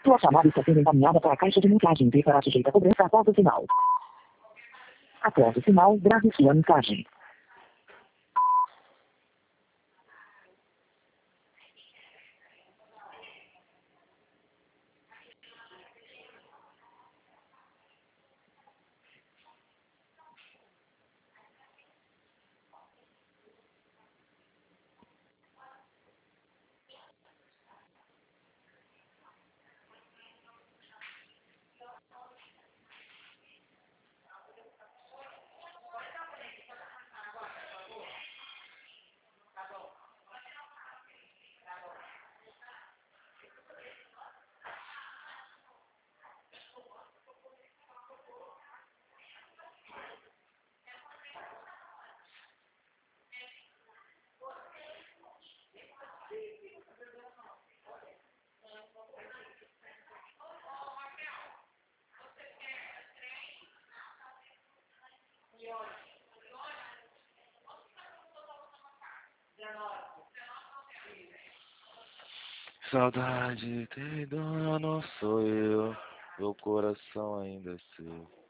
Sua chamada está sendo encaminhada para a caixa de mensagem e será sujeita a cobrança após o sinal. Após o sinal, grave sua mensagem. Saudade, tem dono, sou eu. Meu coração ainda é seu.